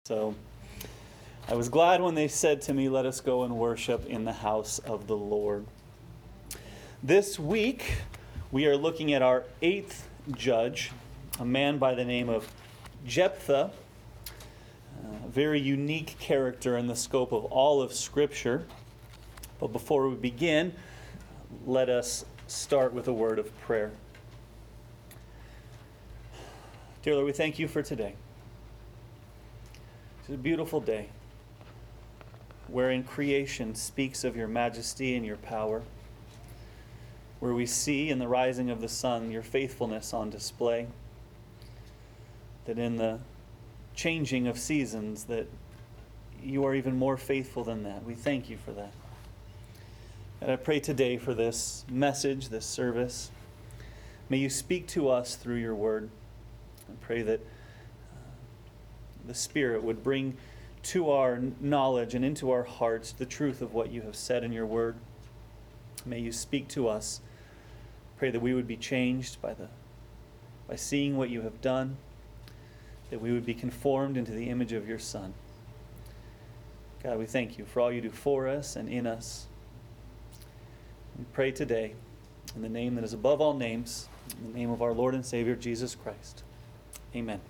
So I was glad when they said to me, "Let us go and worship in the house of the Lord." This week, we are looking at our 8th judge, a man by the name of Jephthah, a very unique character in the scope of all of Scripture. But before we begin, let us start with a word of prayer. Dear Lord, we thank you for today. It's a beautiful day wherein creation speaks of your majesty and your power, where we see in the rising of the sun your faithfulness on display, that in the changing of seasons that you are even more faithful than that. We thank you for that. And I pray today for this message, this service. May you speak to us through your word. I pray that the Spirit would bring to our knowledge and into our hearts the truth of what you have said in your word. May you speak to us. Pray that we would be changed by seeing what you have done, that we would be conformed into the image of your Son. God, we thank you for all you do for us and in us. We pray today in the name that is above all names, in the name of our Lord and Savior, Jesus Christ. Amen.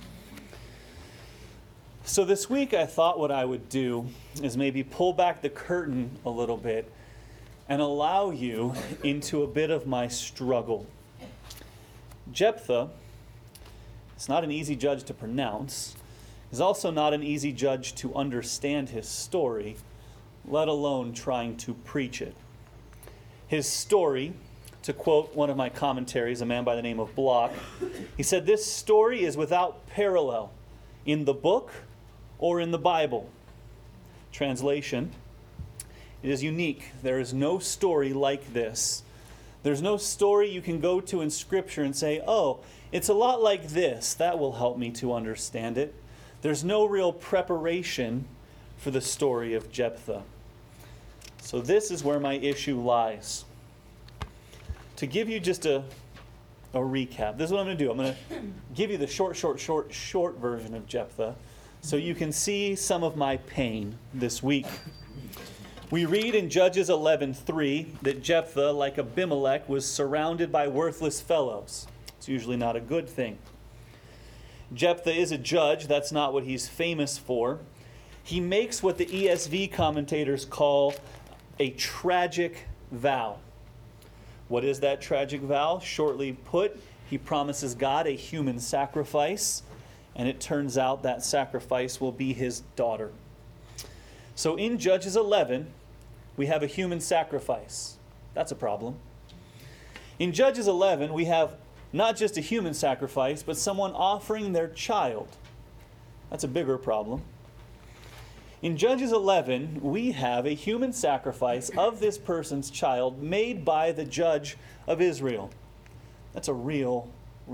So this week I thought what I would do is maybe pull back the curtain a little bit and allow you into a bit of my struggle. Jephthah is not an easy judge to pronounce. He's also not an easy judge to understand his story, let alone trying to preach it. His story, to quote one of my commentaries, a man by the name of Block, he said, "This story is without parallel in the book or in the Bible." Translation: it is unique. There is no story like this. There's no story you can go to in Scripture and say, "Oh, it's a lot like this. That will help me to understand it." There's no real preparation for the story of Jephthah. So this is where my issue lies. To give you just a recap, this is what I'm going to do. I'm going to give you the short version of Jephthah so you can see some of my pain this week. We read in Judges 11:3 that Jephthah, like Abimelech, was surrounded by worthless fellows. It's usually not a good thing. Jephthah is a judge. That's not what he's famous for. He makes what the ESV commentators call a tragic vow. What is that tragic vow? Shortly put, he promises God a human sacrifice, and it turns out that sacrifice will be his daughter. So in Judges 11, we have a human sacrifice. That's a problem. In Judges 11, we have not just a human sacrifice, but someone offering their child. That's a bigger problem. In Judges 11, we have a human sacrifice of this person's child made by the judge of Israel. That's a real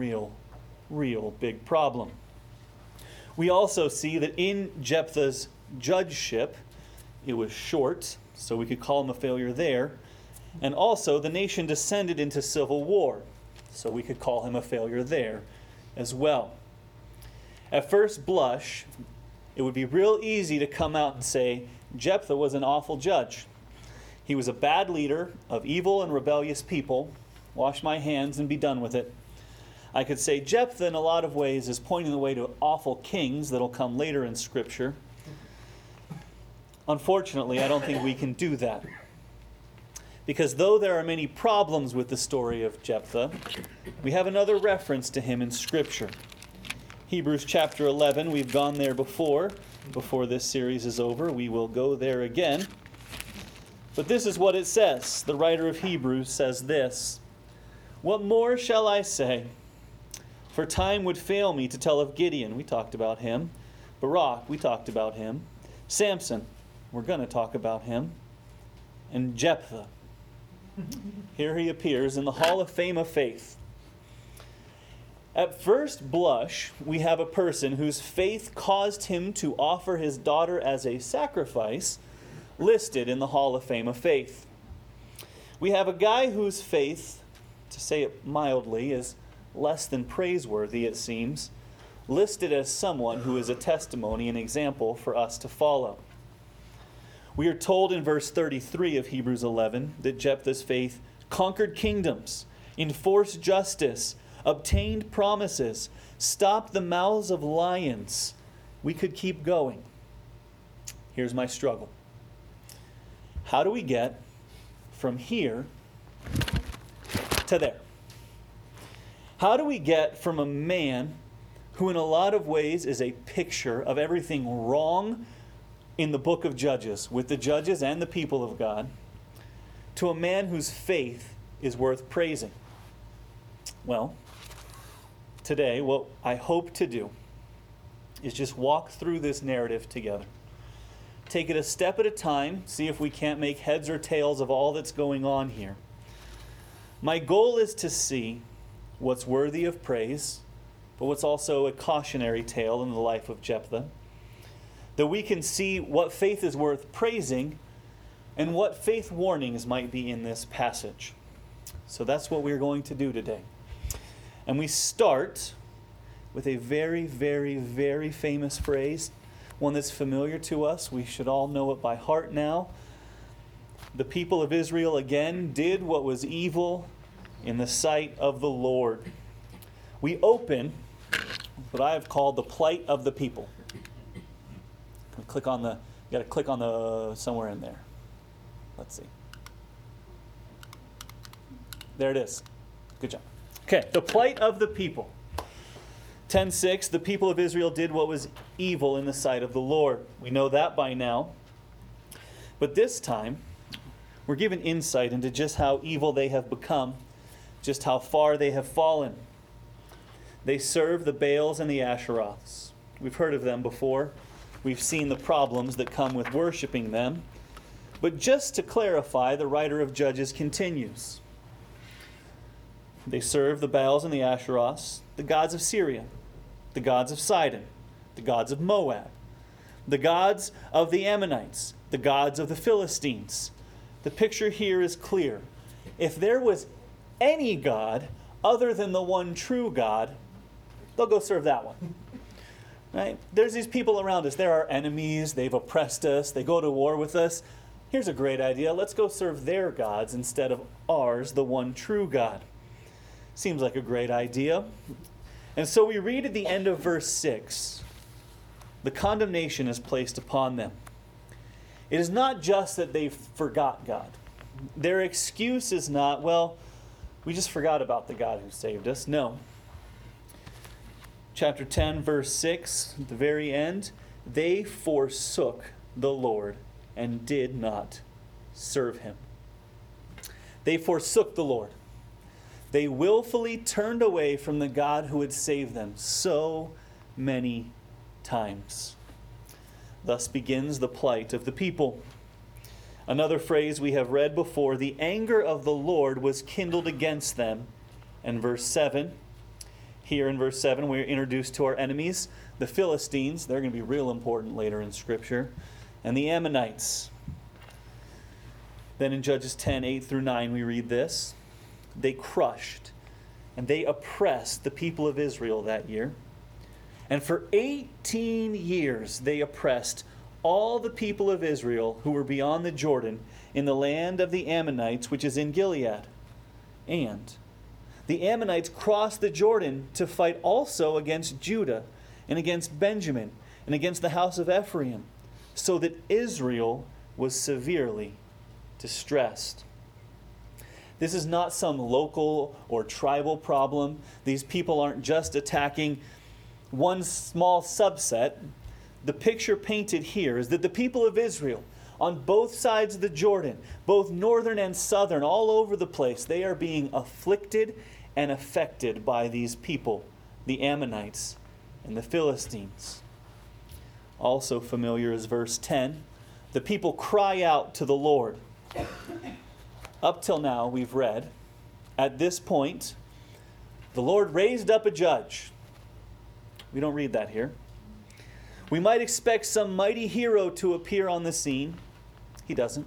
big problem. We also see that in Jephthah's judgeship, it was short, so we could call him a failure there. And also, the nation descended into civil war, so we could call him a failure there as well. At first blush, it would be real easy to come out and say, Jephthah was an awful judge. He was a bad leader of evil and rebellious people. Wash my hands and be done with it. I could say Jephthah in a lot of ways is pointing the way to awful kings that'll come later in Scripture. Unfortunately, I don't think we can do that. Because though there are many problems with the story of Jephthah, we have another reference to him in Scripture. Hebrews chapter 11, we've gone there before. Before this series is over, we will go there again. But this is what it says. The writer of Hebrews says this: "What more shall I say? For time would fail me to tell of Gideon," we talked about him. Barak, we talked about him. Samson, we're going to talk about him. And Jephthah. Here he appears in the Hall of Fame of Faith. At first blush, we have a person whose faith caused him to offer his daughter as a sacrifice, listed in the Hall of Fame of Faith. We have a guy whose faith, to say it mildly, is less than praiseworthy, it seems, listed as someone who is a testimony, an example for us to follow. We are told in verse 33 of Hebrews 11 that Jephthah's faith conquered kingdoms, enforced justice, obtained promises, stopped the mouths of lions. We could keep going. Here's my struggle. How do we get from here to there? How do we get from a man who in a lot of ways is a picture of everything wrong in the book of Judges, with the judges and the people of God, to a man whose faith is worth praising? Well, today, what I hope to do is just walk through this narrative together. Take it a step at a time, see if we can't make heads or tails of all that's going on here. My goal is to see what's worthy of praise, but what's also a cautionary tale in the life of Jephthah. That we can see what faith is worth praising and what faith warnings might be in this passage. So that's what we're going to do today. And we start with a very, very, very famous phrase, one that's familiar to us. We should all know it by heart now. The people of Israel again did what was evil in the sight of the Lord. We open what I have called the plight of the people. You got to click on the somewhere in there. Let's see. There it is. Good job. Okay, the plight of the people. 10:6, the people of Israel did what was evil in the sight of the Lord. We know that by now. But this time, we're given insight into just how evil they have become, just how far they have fallen. They serve the Baals and the Asheroths. We've heard of them before. We've seen the problems that come with worshiping them. But just to clarify, the writer of Judges continues. They serve the Baals and the Asheroths, the gods of Syria, the gods of Sidon, the gods of Moab, the gods of the Ammonites, the gods of the Philistines. The picture here is clear. If there was any god other than the one true God, they'll go serve that one. Right? There's these people around us. They're our enemies. They've oppressed us. They go to war with us. Here's a great idea. Let's go serve their gods instead of ours, the one true God. Seems like a great idea. And so we read at the end of verse 6, the condemnation is placed upon them. It is not just that they forgot God. Their excuse is not, well, we just forgot about the God who saved us. No. Chapter 10, verse 6, at the very end, they forsook the Lord and did not serve him. They forsook the Lord. They willfully turned away from the God who had saved them so many times. Thus begins the plight of the people. Another phrase we have read before, the anger of the Lord was kindled against them. And verse 7, here in verse 7, we're introduced to our enemies, the Philistines. They're going to be real important later in Scripture. And the Ammonites. Then in Judges 10, 8 through 9, we read this. They crushed and they oppressed the people of Israel that year. And for 18 years they oppressed all the people of Israel who were beyond the Jordan in the land of the Ammonites, which is in Gilead. And the Ammonites crossed the Jordan to fight also against Judah and against Benjamin and against the house of Ephraim, so that Israel was severely distressed. This is not some local or tribal problem. These people aren't just attacking one small subset. The picture painted here is that the people of Israel, on both sides of the Jordan, both northern and southern, all over the place, they are being afflicted and affected by these people, the Ammonites and the Philistines. Also familiar is verse 10. The people cry out to the Lord. Up till now, we've read, at this point, the Lord raised up a judge. We don't read that here. We might expect some mighty hero to appear on the scene. He doesn't.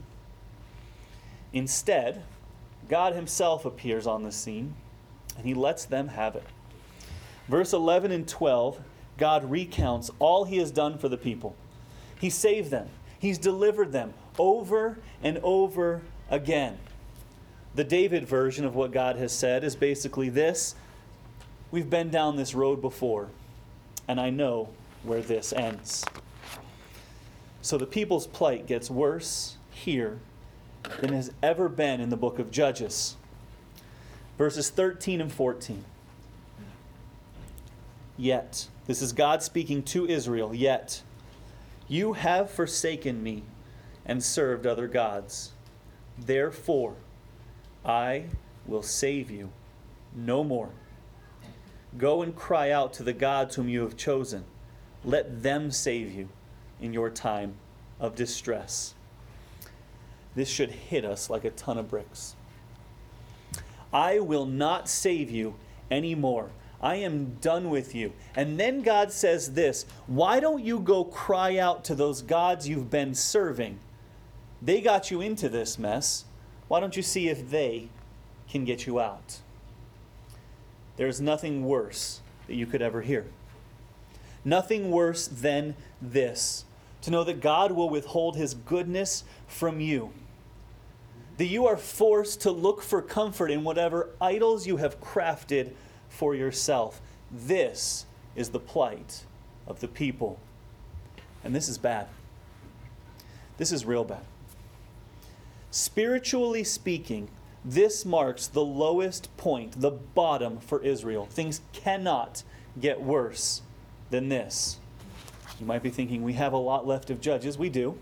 Instead, God himself appears on the scene, and he lets them have it. Verse 11 and 12 God recounts all he has done for the people. He saved them. He's delivered them over and over again. The David version of what God has said is basically this: we've been down this road before, and I know where this ends. So the people's plight gets worse here than has ever been in the book of Judges. Verses 13 and 14. Yet, this is God speaking to Israel, yet you have forsaken me and served other gods. Therefore, I will save you no more. Go and cry out to the gods whom you have chosen. Let them save you in your time of distress. This should hit us like a ton of bricks. I will not save you anymore. I am done with you. And then God says this: why don't you go cry out to those gods you've been serving? They got you into this mess. Why don't you see if they can get you out? There's nothing worse that you could ever hear. Nothing worse than this: to know that God will withhold his goodness from you. That you are forced to look for comfort in whatever idols you have crafted for yourself. This is the plight of the people. And this is bad. This is real bad. Spiritually speaking, this marks the lowest point, the bottom for Israel. Things cannot get worse than this. You might be thinking, we have a lot left of Judges. We do.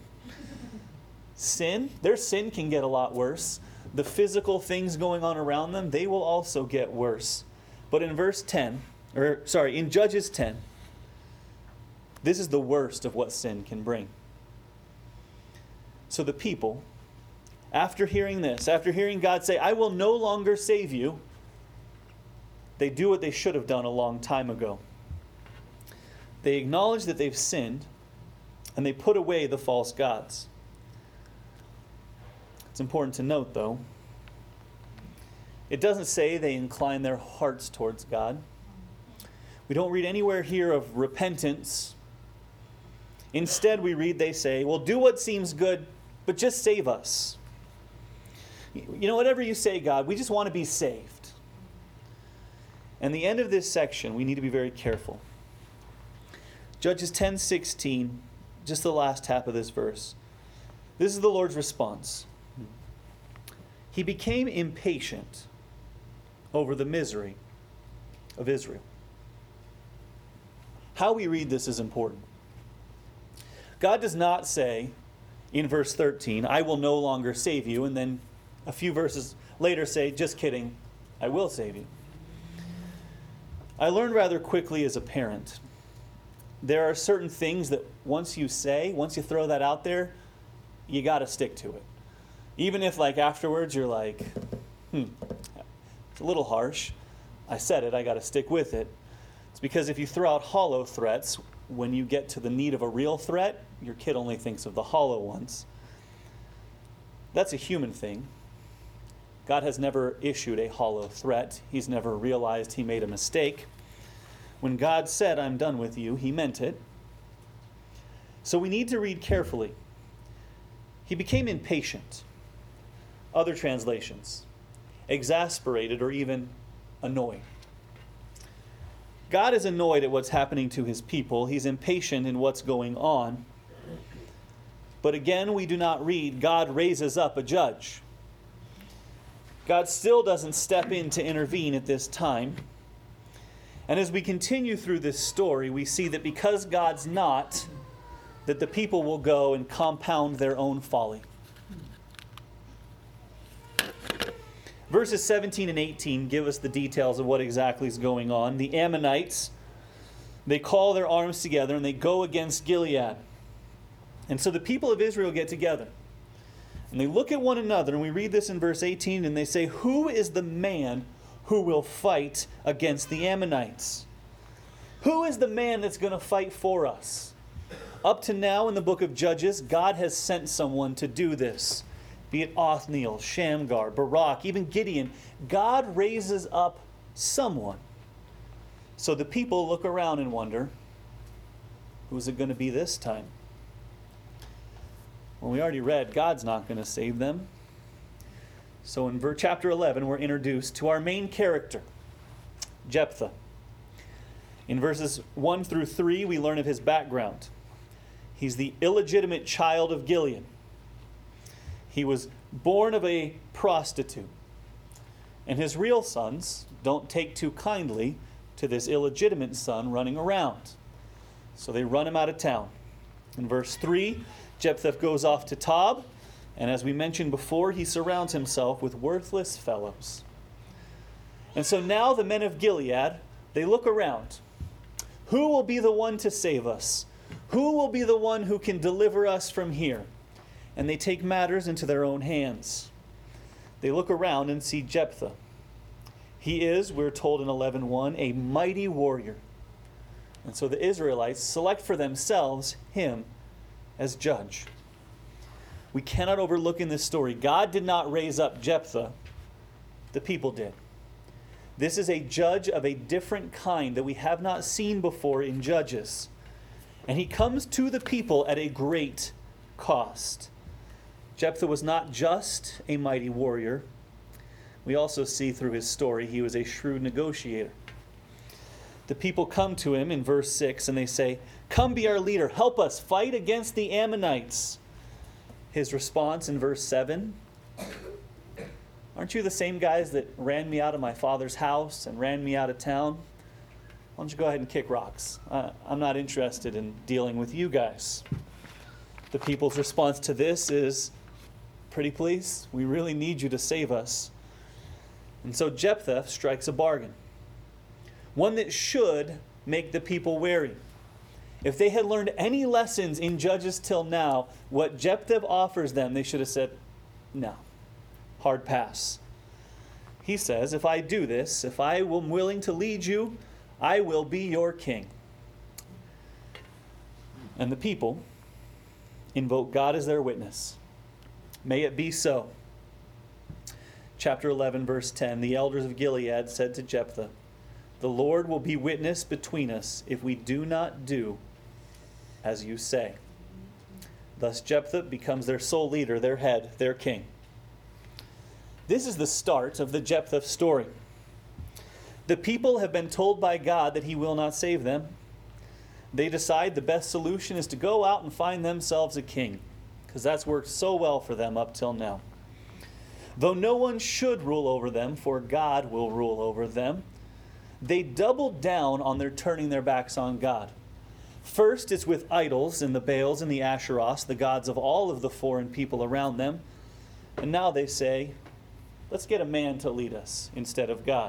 Their sin can get a lot worse. The physical things going on around them, they will also get worse. But in in Judges 10, this is the worst of what sin can bring. So the people, after hearing this, after hearing God say, I will no longer save you, they do what they should have done a long time ago. They acknowledge that they've sinned, and they put away the false gods. It's important to note, though, it doesn't say they incline their hearts towards God. We don't read anywhere here of repentance. Instead, we read they say, well, do what seems good, but just save us. You know, whatever you say, God, we just want to be saved. And the end of this section, we need to be very careful. Judges 10:16, just the last half of this verse. This is the Lord's response. He became impatient over the misery of Israel. How we read this is important. God does not say in verse 13, I will no longer save you, and then a few verses later say, just kidding, I will save you. I learned rather quickly as a parent, there are certain things that once you throw that out there, you got to stick to it. Even if afterwards you're like, it's a little harsh. I said it, I got to stick with it. It's because if you throw out hollow threats, when you get to the need of a real threat, your kid only thinks of the hollow ones. That's a human thing. God has never issued a hollow threat. He's never realized he made a mistake. When God said, I'm done with you, he meant it. So we need to read carefully. He became impatient. Other translations, exasperated or even annoyed. God is annoyed at what's happening to his people. He's impatient in what's going on. But again, we do not read, God raises up a judge. God still doesn't step in to intervene at this time. And as we continue through this story, we see that because God's not, that the people will go and compound their own folly. Verses 17 and 18 give us the details of what exactly is going on. The Ammonites, they call their arms together and they go against Gilead. And so the people of Israel get together. And they look at one another, and we read this in verse 18, and they say, who is the man who will fight against the Ammonites? Who is the man that's going to fight for us? Up to now in the book of Judges, God has sent someone to do this. Be it Othniel, Shamgar, Barak, even Gideon. God raises up someone. So the people look around and wonder, Who's it going to be this time? Well, we already read God's not going to save them. So in chapter 11, we're introduced to our main character, Jephthah. In verses 1 through 3, we learn of his background. He's the illegitimate child of Gilead. He was born of a prostitute. And his real sons don't take too kindly to this illegitimate son running around. So they run him out of town. In verse 3, Jephthah goes off to Tob, and as we mentioned before, he surrounds himself with worthless fellows. And so now the men of Gilead, they look around. Who will be the one to save us? Who will be the one who can deliver us from here? And they take matters into their own hands. They look around and see Jephthah. He is, we're told in 11:1, a mighty warrior. And so the Israelites select for themselves him as judge. We cannot overlook in this story, God did not raise up Jephthah. The people did. This is a judge of a different kind that we have not seen before in Judges. And he comes to the people at a great cost. Jephthah was not just a mighty warrior. We also see through his story he was a shrewd negotiator. The people come to him in verse 6 and they say, "Come be our leader, help us fight against the Ammonites." His response in verse 7, "Aren't you the same guys that ran me out of my father's house and ran me out of town? Why don't you go ahead and kick rocks? I'm not interested in dealing with you guys." The people's response to this is, "Pretty please, we really need you to save us." And so Jephthah strikes a bargain. One that should make the people wary. If they had learned any lessons in Judges till now, what Jephthah offers them, they should have said, "No, hard pass." He says, "If I do this, if I am willing to lead you, I will be your king." And the people invoke God as their witness. May it be so. Chapter 11, verse 10, the elders of Gilead said to Jephthah, "The Lord will be witness between us if we do not do as you say." Thus Jephthah becomes their sole leader, their head, their king. This is the start of the Jephthah story. The people have been told by God that he will not save them. They decide the best solution is to go out and find themselves a king, because that's worked so well for them up till now. Though no one should rule over them, for God will rule over them, they double down on their turning their backs on God. First, it's with idols and the Baals and the Asheroths, the gods of all of the foreign people around them. And now they say, let's get a man to lead us instead of God.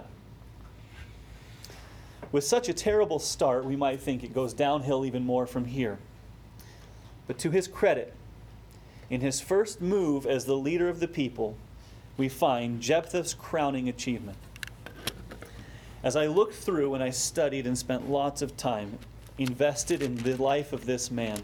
With such a terrible start, we might think it goes downhill even more from here. But to his credit, in his first move as the leader of the people, we find Jephthah's crowning achievement. As I looked through and I studied and spent lots of time invested in the life of this man,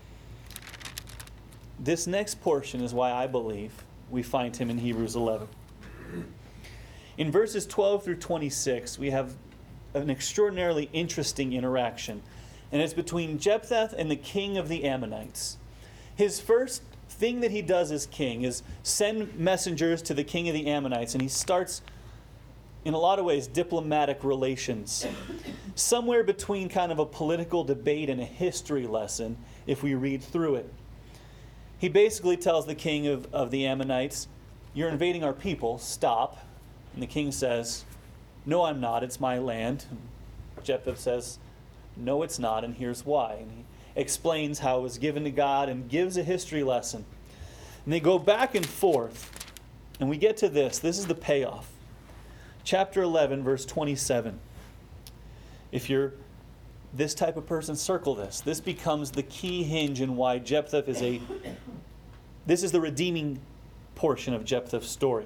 this next portion is why I believe we find him in Hebrews 11. In verses 12 through 26, we have an extraordinarily interesting interaction, and it's between Jephthah and the king of the Ammonites. His first thing that he does as king is send messengers to the king of the Ammonites, and he starts, in a lot of ways, diplomatic relations. Somewhere between kind of a political debate and a history lesson, if we read through it. He basically tells the king of the Ammonites, "You're invading our people, stop." And the king says, "No, I'm not, it's my land." Jephthah says, "No, it's not, and here's why." And he explains how it was given to God and gives a history lesson. And they go back and forth, and we get to this. This is the payoff. Chapter 11, verse 27. If you're this type of person, circle this. This becomes the key hinge in why Jephthah this is the redeeming portion of Jephthah's story.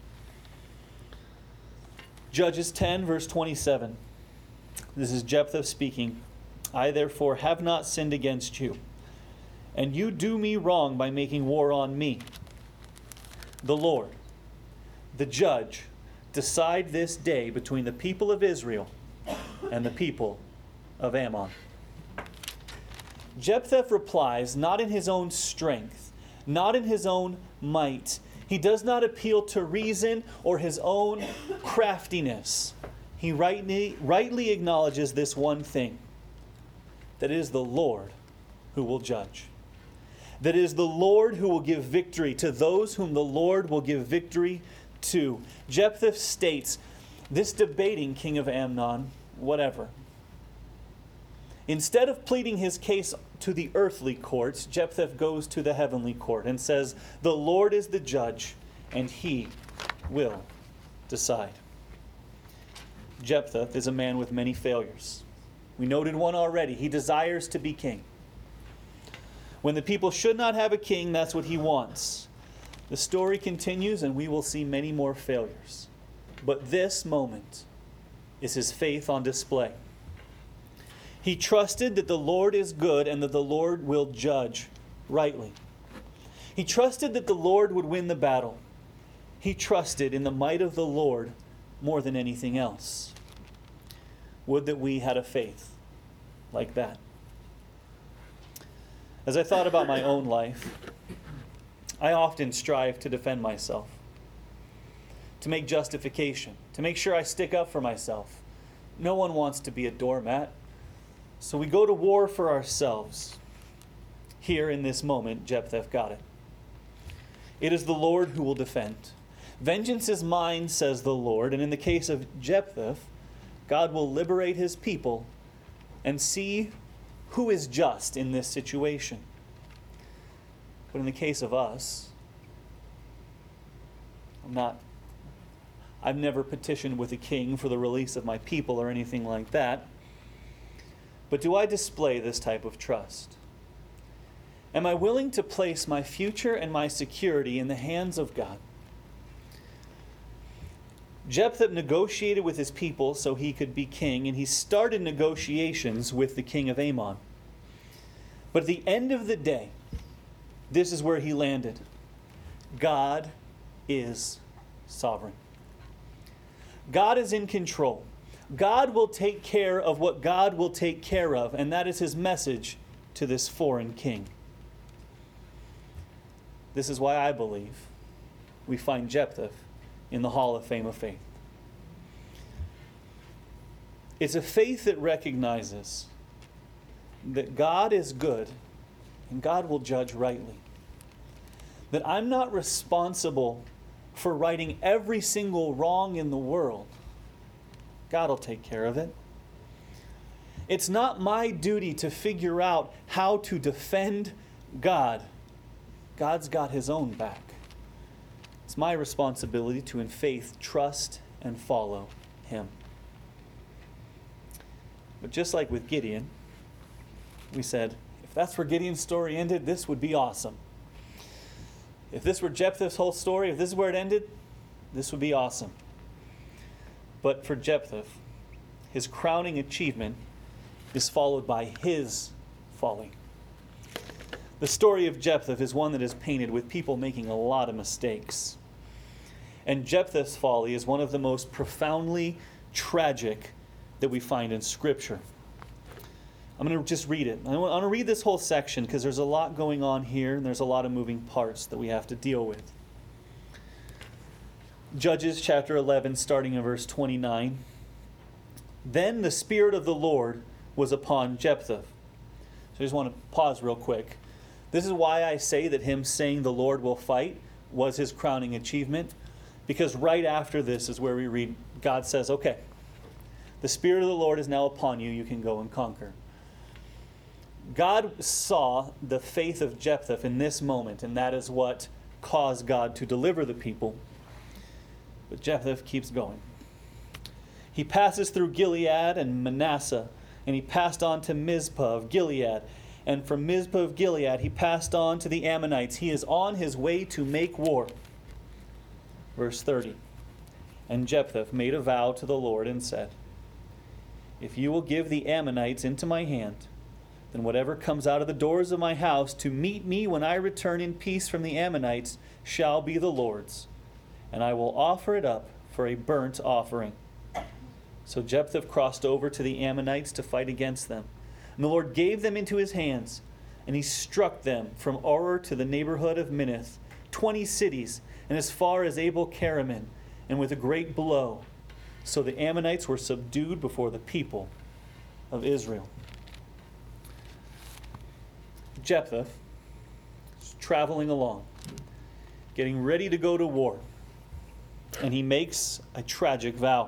Judges 10, verse 27. This is Jephthah speaking. "I therefore have not sinned against you, and you do me wrong by making war on me. The Lord, the judge, decide this day between the people of Israel and the people of Ammon." Jephthah replies not in his own strength, not in his own might. He does not appeal to reason or his own craftiness. He rightly acknowledges this one thing, that it is the Lord who will judge. That it is the Lord who will give victory to those whom the Lord will give victory to. Jephthah states, this debating king of Ammon, whatever. Instead of pleading his case to the earthly courts, Jephthah goes to the heavenly court and says, the Lord is the judge, and he will decide. Jephthah is a man with many failures. We noted one already. He desires to be king. When the people should not have a king, that's what he wants. The story continues, and we will see many more failures. But this moment is his faith on display. He trusted that the Lord is good and that the Lord will judge rightly. He trusted that the Lord would win the battle. He trusted in the might of the Lord more than anything else. Would that we had a faith like that. As I thought about my own life, I often strive to defend myself, to make justification, to make sure I stick up for myself. No one wants to be a doormat. So we go to war for ourselves. Here in this moment, Jephthah got it. It is the Lord who will defend. Vengeance is mine, says the Lord. And in the case of Jephthah, God will liberate his people and see who is just in this situation. But in the case of us, I've never petitioned with a king for the release of my people or anything like that. But do I display this type of trust? Am I willing to place my future and my security in the hands of God? Jephthah negotiated with his people so he could be king, and he started negotiations with the king of Ammon. But at the end of the day, this is where he landed. God is sovereign. God is in control. God will take care of what God will take care of, and that is his message to this foreign king. This is why I believe we find Jephthah in the Hall of Fame of Faith. It's a faith that recognizes that God is good and God will judge rightly. That I'm not responsible for righting every single wrong in the world. God will take care of it. It's not my duty to figure out how to defend God. God's got his own back. It's my responsibility to, in faith, trust and follow him. But just like with Gideon, we said, if that's where Gideon's story ended, this would be awesome. If this were Jephthah's whole story, if this is where it ended, this would be awesome. But for Jephthah, his crowning achievement is followed by his folly. The story of Jephthah is one that is painted with people making a lot of mistakes. And Jephthah's folly is one of the most profoundly tragic that we find in Scripture. I'm going to just read it. I want to read this whole section because there's a lot going on here and there's a lot of moving parts that we have to deal with. Judges chapter 11, starting in verse 29. Then the Spirit of the Lord was upon Jephthah. So I just want to pause real quick. This is why I say that him saying the Lord will fight was his crowning achievement. Because right after this is where we read, God says, okay, the Spirit of the Lord is now upon you, you can go and conquer. God saw the faith of Jephthah in this moment, and that is what caused God to deliver the people. But Jephthah keeps going. He passes through Gilead and Manasseh, and he passed on to Mizpah of Gilead. And from Mizpah of Gilead, he passed on to the Ammonites. He is on his way to make war. Verse 30. And Jephthah made a vow to the Lord and said, if you will give the Ammonites into my hand, then whatever comes out of the doors of my house to meet me when I return in peace from the Ammonites shall be the Lord's, and I will offer it up for a burnt offering. So Jephthah crossed over to the Ammonites to fight against them. And the Lord gave them into his hands, and he struck them from Aroer to the neighborhood of Minnith, 20 cities, and as far as Abel Keramim, and with a great blow. So the Ammonites were subdued before the people of Israel. Jephthah is traveling along, getting ready to go to war, and he makes a tragic vow.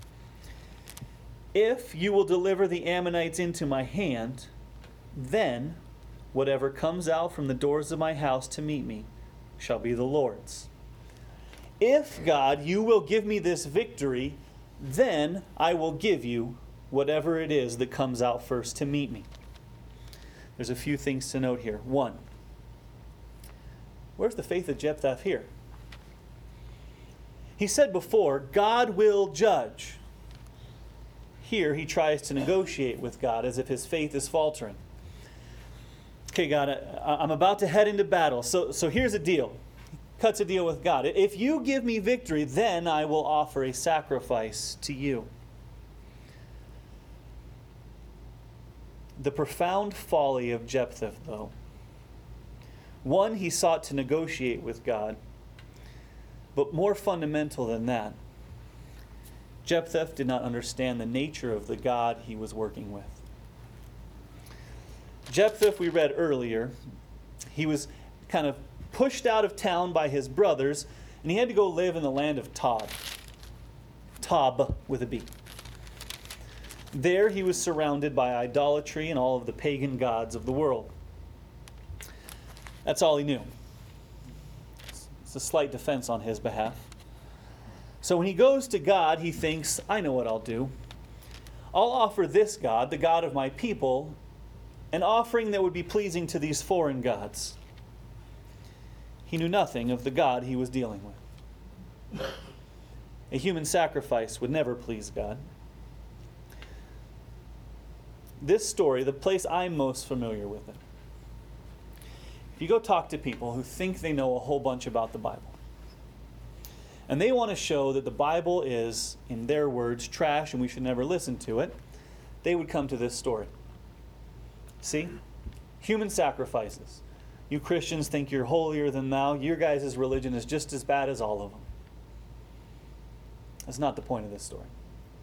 If you will deliver the Ammonites into my hand, then whatever comes out from the doors of my house to meet me shall be the Lord's. If, God, you will give me this victory, then I will give you whatever it is that comes out first to meet me. There's a few things to note here. One, where's the faith of Jephthah here? He said before, God will judge. Here he tries to negotiate with God as if his faith is faltering. Okay, God, I'm about to head into battle, so here's a deal. He cuts a deal with God. If you give me victory, then I will offer a sacrifice to you. The profound folly of Jephthah, though. One, he sought to negotiate with God, but more fundamental than that, Jephthah did not understand the nature of the God he was working with. Jephthah, we read earlier, he was kind of pushed out of town by his brothers, and he had to go live in the land of Tob. Tob with a B. There he was surrounded by idolatry and all of the pagan gods of the world. That's all he knew. It's a slight defense on his behalf. So when he goes to God, he thinks, I know what I'll do. I'll offer this God, the God of my people, an offering that would be pleasing to these foreign gods. He knew nothing of the God he was dealing with. A human sacrifice would never please God. This story, the place I'm most familiar with it, if you go talk to people who think they know a whole bunch about the Bible, and they want to show that the Bible is, in their words, trash and we should never listen to it, they would come to this story. See? Human sacrifices. You Christians think you're holier than thou. Your guys' religion is just as bad as all of them. That's not the point of this story.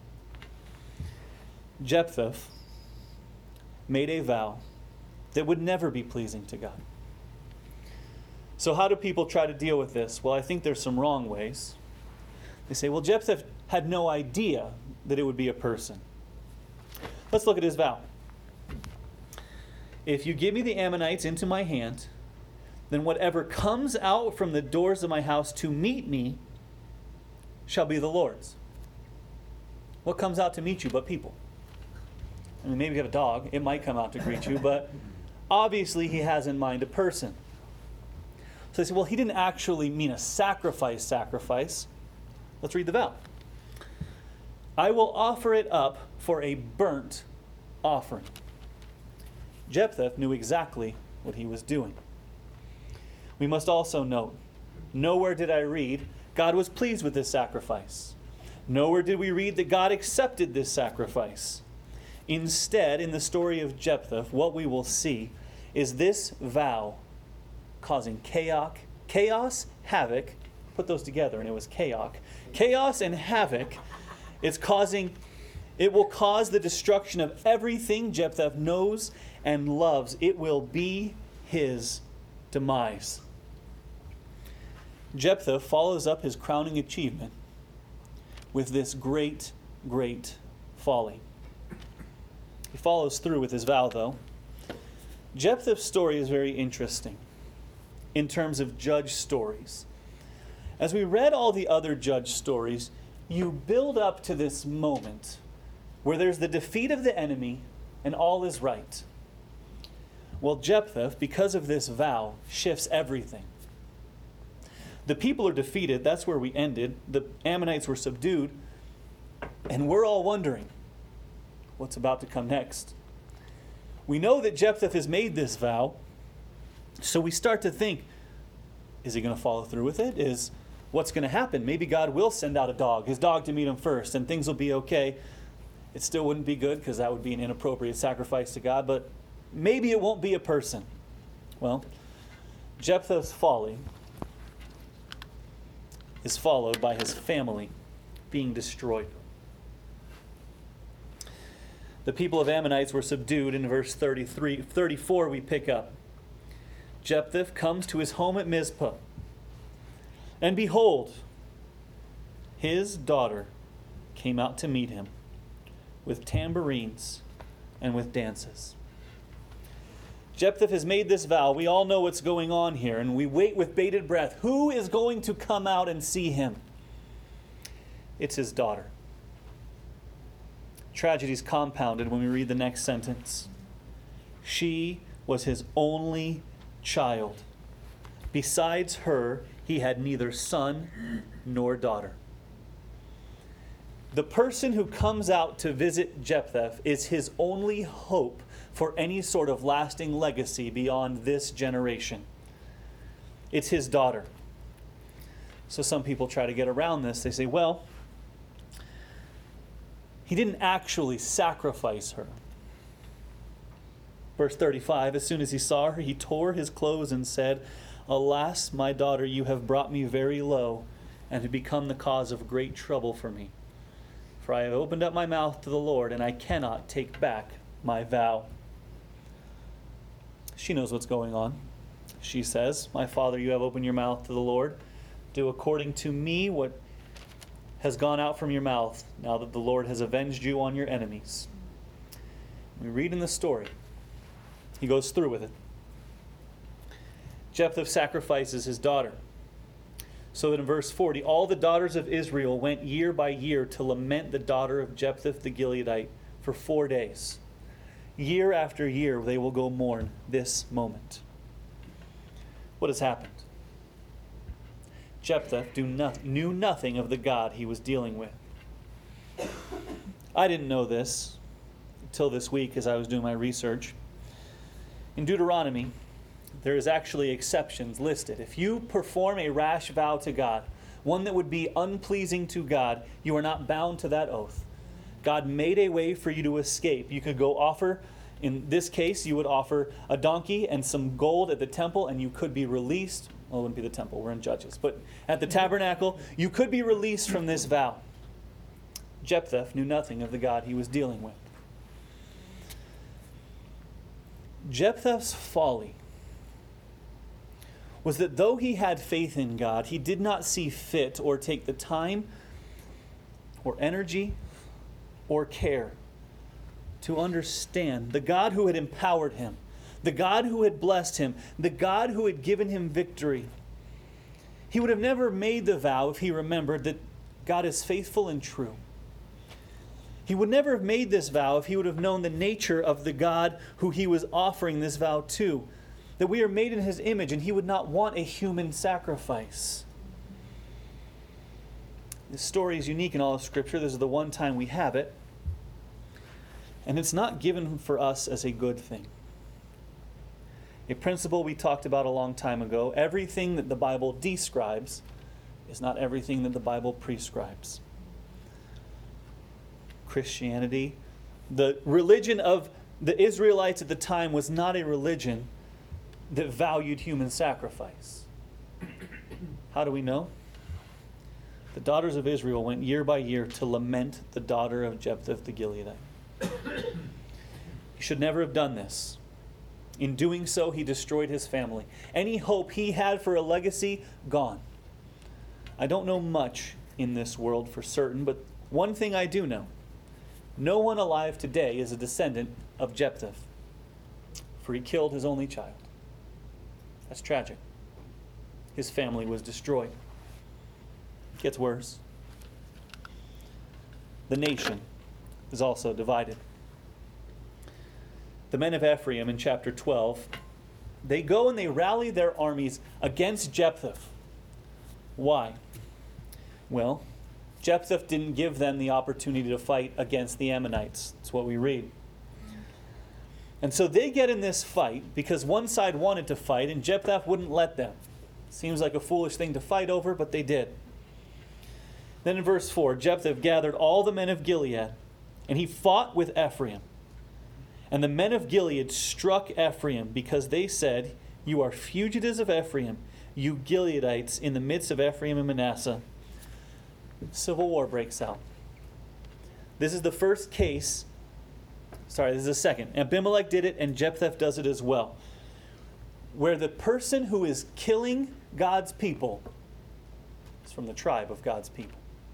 Jephthah made a vow that would never be pleasing to God. So how do people try to deal with this? Well, I think there's some wrong ways. They say, well, Jephthah had no idea that it would be a person. Let's look at his vow. If you give me the Ammonites into my hand, then whatever comes out from the doors of my house to meet me shall be the Lord's. What comes out to meet you but people? I mean, maybe you have a dog. It might come out to greet you, but obviously he has in mind a person. So they say, well, he didn't actually mean a sacrifice. Let's read the vow. I will offer it up for a burnt offering. Jephthah knew exactly what he was doing. We must also note, nowhere did I read God was pleased with this sacrifice. Nowhere did we read that God accepted this sacrifice. Instead, in the story of Jephthah, what we will see is this vow causing chaos, havoc. Put those together and it was chaos and havoc. It will cause the destruction of everything Jephthah knows and loves. It will be his demise. Jephthah follows up his crowning achievement with this great folly. He follows through with his vow, though. Jephthah's story is very interesting in terms of judge stories. As we read all the other judge stories, you build up to this moment where there's the defeat of the enemy and all is right. Well, Jephthah, because of this vow, shifts everything. The people are defeated. That's where we ended. The Ammonites were subdued. And we're all wondering what's about to come next. We know that Jephthah has made this vow. So we start to think, is he going to follow through with it? What's going to happen? Maybe God will send out a dog, his dog to meet him first, and things will be okay. It still wouldn't be good because that would be an inappropriate sacrifice to God, but maybe it won't be a person. Well, Jephthah's folly is followed by his family being destroyed. The people of Ammonites were subdued in verse 34 we pick up. Jephthah comes to his home at Mizpah. And behold, his daughter came out to meet him with tambourines and with dances. Jephthah has made this vow. We all know what's going on here, and we wait with bated breath. Who is going to come out and see him? It's his daughter. Tragedy is compounded when we read the next sentence. She was his only child. Besides her, he had neither son nor daughter. The person who comes out to visit Jephthah is his only hope for any sort of lasting legacy beyond this generation. It's his daughter. So some people try to get around this. They say, well, he didn't actually sacrifice her. Verse 35, as soon as he saw her, he tore his clothes and said, Alas, my daughter, you have brought me very low and have become the cause of great trouble for me. For I have opened up my mouth to the Lord, and I cannot take back my vow. She knows what's going on. She says, My father, you have opened your mouth to the Lord. Do according to me what has gone out from your mouth, now that the Lord has avenged you on your enemies. We read in the story. He goes through with it. Jephthah sacrifices his daughter. So that in verse 40, all the daughters of Israel went year by year to lament the daughter of Jephthah the Gileadite for 4 days. Year after year, they will go mourn this moment. What has happened? Jephthah knew nothing of the God he was dealing with. I didn't know this until this week as I was doing my research. In Deuteronomy, there is actually exceptions listed. If you perform a rash vow to God, one that would be unpleasing to God, you are not bound to that oath. God made a way for you to escape. You could go offer, in this case, you would offer a donkey and some gold at the temple, and you could be released. Well, it wouldn't be the temple, we're in Judges. But at the tabernacle, you could be released from this vow. Jephthah knew nothing of the God he was dealing with. Jephthah's folly was that though he had faith in God, he did not see fit or take the time or energy or care to understand the God who had empowered him, the God who had blessed him, the God who had given him victory. He would have never made the vow if he remembered that God is faithful and true. He would never have made this vow if he would have known the nature of the God who he was offering this vow to, that we are made in his image, and he would not want a human sacrifice. This story is unique in all of Scripture. This is the one time we have it. And it's not given for us as a good thing. A principle we talked about a long time ago: everything that the Bible describes is not everything that the Bible prescribes. Christianity, the religion of the Israelites at the time, was not a religion that valued human sacrifice. How do we know? The daughters of Israel went year by year to lament the daughter of Jephthah the Gileadite. He should never have done this. In doing so, he destroyed his family. Any hope he had for a legacy, gone. I don't know much in this world for certain, but one thing I do know: no one alive today is a descendant of Jephthah, for he killed his only child. That's tragic. His family was destroyed. It gets worse. The nation is also divided. The men of Ephraim in chapter 12, they go and they rally their armies against Jephthah. Why? Well, Jephthah didn't give them the opportunity to fight against the Ammonites. That's what we read. And so they get in this fight because one side wanted to fight and Jephthah wouldn't let them. Seems like a foolish thing to fight over, but they did. Then in verse 4, Jephthah gathered all the men of Gilead And he fought with Ephraim. And the men of Gilead struck Ephraim because they said, "You are fugitives of Ephraim, you Gileadites in the midst of Ephraim and Manasseh." Civil war breaks out. This is the first case. Sorry, this is the second. Abimelech did it and Jephthah does it as well. Where the person who is killing God's people is from the tribe of God's people.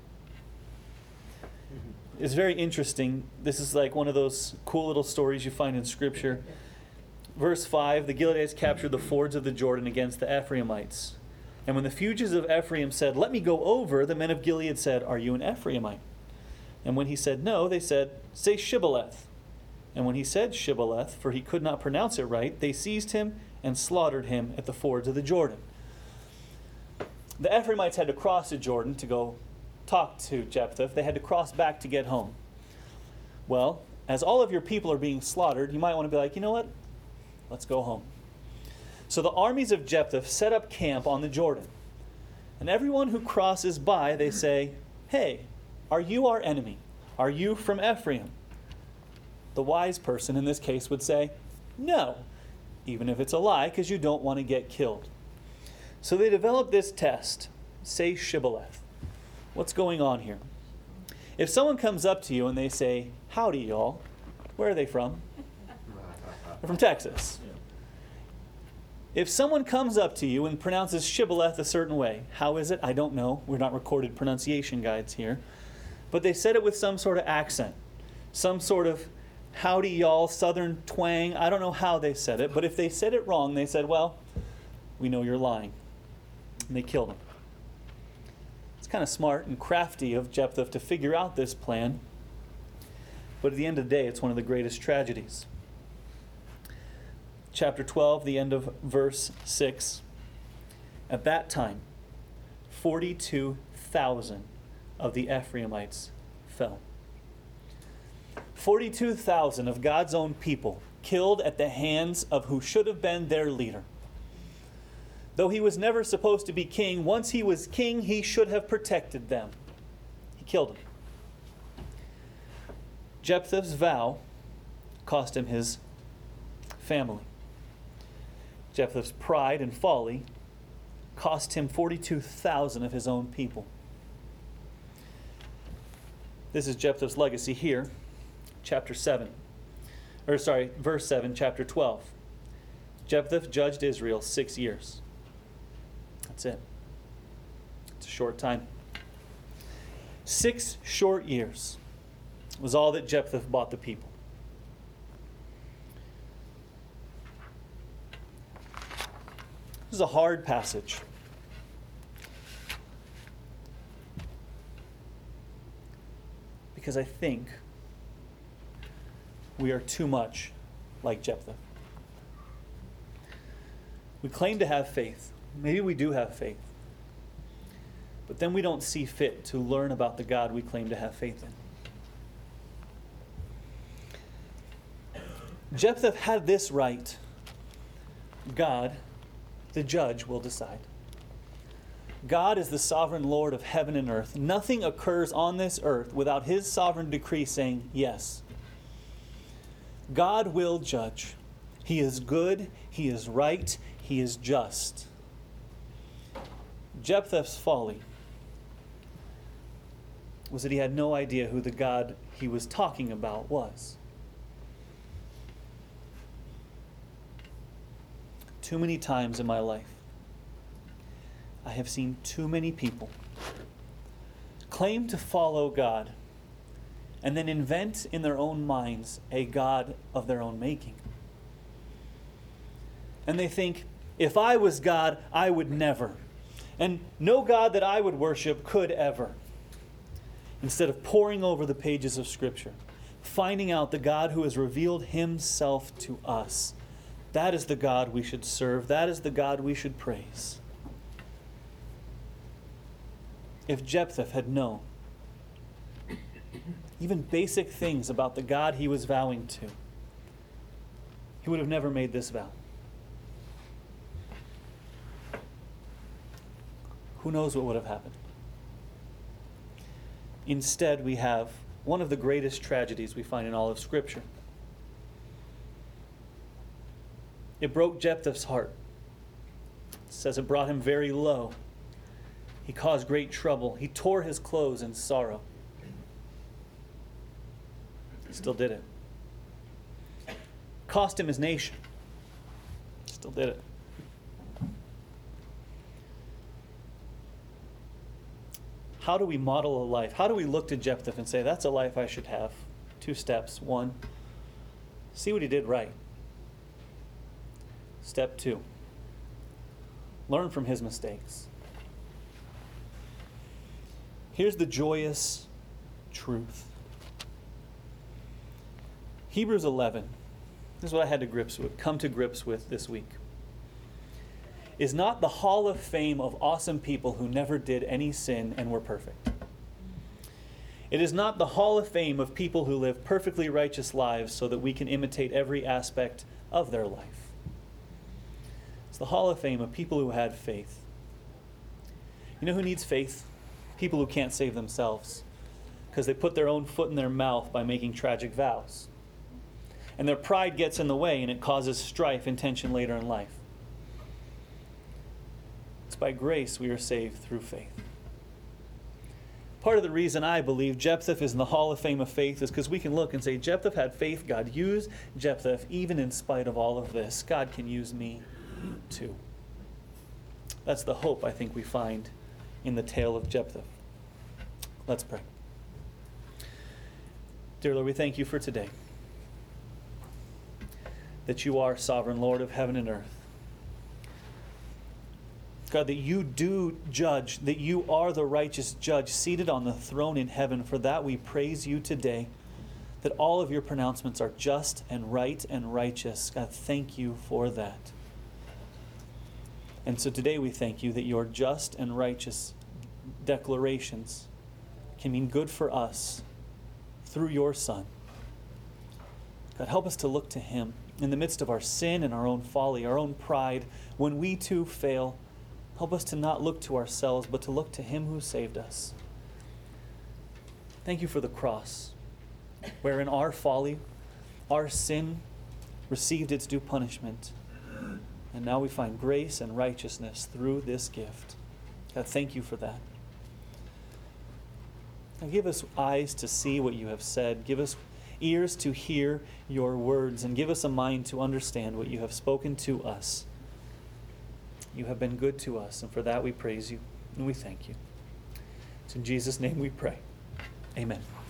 It's very interesting. This is like one of those cool little stories you find in Scripture. Verse 5, the Gileadites captured the fords of the Jordan against the Ephraimites. And when the fugitives of Ephraim said, "Let me go over," the men of Gilead said, "Are you an Ephraimite?" And when he said no, they said, "Say Shibboleth." And when he said Shibboleth, for he could not pronounce it right, they seized him and slaughtered him at the fords of the Jordan. The Ephraimites had to cross the Jordan to go talk to Jephthah. They had to cross back to get home. Well, as all of your people are being slaughtered, you might want to be like, you know what? Let's go home. So the armies of Jephthah set up camp on the Jordan. And everyone who crosses by, they say, "Hey, are you our enemy? Are you from Ephraim?" The wise person in this case would say, "No," even if it's a lie, because you don't want to get killed. So they developed this test. Say Shibboleth. What's going on here? If someone comes up to you and they say, "Howdy, y'all," where are they from? They're from Texas. If someone comes up to you and pronounces Shibboleth a certain way, how is it? I don't know. We're not recorded pronunciation guides here. But they said it with some sort of accent, some sort of howdy, y'all, southern twang. I don't know how they said it, but if they said it wrong, they said, "Well, we know you're lying." And they killed him. Kind of smart and crafty of Jephthah to figure out this plan. But at the end of the day, it's one of the greatest tragedies. Chapter 12, the end of verse 6. At that time, 42,000 of the Ephraimites fell. 42,000 of God's own people killed at the hands of who should have been their leader. Though he was never supposed to be king, once he was king, he should have protected them. He killed them. Jephthah's vow cost him his family. Jephthah's pride and folly cost him 42,000 of his own people. This is Jephthah's legacy here, verse 7, chapter 12. Jephthah judged Israel 6 years. That's it. It's a short time. 6 short years was all that Jephthah bought the people. This is a hard passage. Because I think we are too much like Jephthah. We claim to have faith. Maybe we do have faith. But then we don't see fit to learn about the God we claim to have faith in. Jephthah had this right. God, the judge, will decide. God is the sovereign Lord of heaven and earth. Nothing occurs on this earth without his sovereign decree saying yes. God will judge. He is good, he is right, he is just. Jephthah's folly was that he had no idea who the God he was talking about was. Too many times in my life, I have seen too many people claim to follow God and then invent in their own minds a God of their own making. And they think, if I was God, I would never. And no God that I would worship could ever. Instead of poring over the pages of Scripture, finding out the God who has revealed himself to us. That is the God we should serve. That is the God we should praise. If Jephthah had known even basic things about the God he was vowing to, he would have never made this vow. Who knows what would have happened? Instead, we have one of the greatest tragedies we find in all of Scripture. It broke Jephthah's heart. It says it brought him very low. He caused great trouble. He tore his clothes in sorrow. He still did it. Cost him his nation. Still did it. How do we model a life? How do we look to Jephthah and say, that's a life I should have? 2 steps. 1, see what he did right. Step 2, learn from his mistakes. Here's the joyous truth. Hebrews 11, this is what I had to come to grips with this week, is not the hall of fame of awesome people who never did any sin and were perfect. It is not the hall of fame of people who live perfectly righteous lives so that we can imitate every aspect of their life. It's the hall of fame of people who had faith. You know who needs faith? People who can't save themselves because they put their own foot in their mouth by making tragic vows. And their pride gets in the way and it causes strife and tension later in life. It's by grace we are saved through faith. Part of the reason I believe Jephthah is in the hall of fame of faith is because we can look and say, Jephthah had faith. God used Jephthah. Even in spite of all of this, God can use me too. That's the hope I think we find in the tale of Jephthah. Let's pray. Dear Lord, we thank you for today, that you are sovereign Lord of heaven and earth. God, that you do judge, that you are the righteous judge seated on the throne in heaven. For that we praise you today, that all of your pronouncements are just and right and righteous. God, thank you for that. And so today we thank you that your just and righteous declarations can mean good for us through your Son. God, help us to look to him in the midst of our sin and our own folly, our own pride. When we too fail, help us to not look to ourselves, but to look to him who saved us. Thank you for the cross, wherein our folly, our sin received its due punishment. And now we find grace and righteousness through this gift. God, thank you for that. Now give us eyes to see what you have said. Give us ears to hear your words. And give us a mind to understand what you have spoken to us. You have been good to us, and for that we praise you and we thank you. It's in Jesus' name we pray. Amen.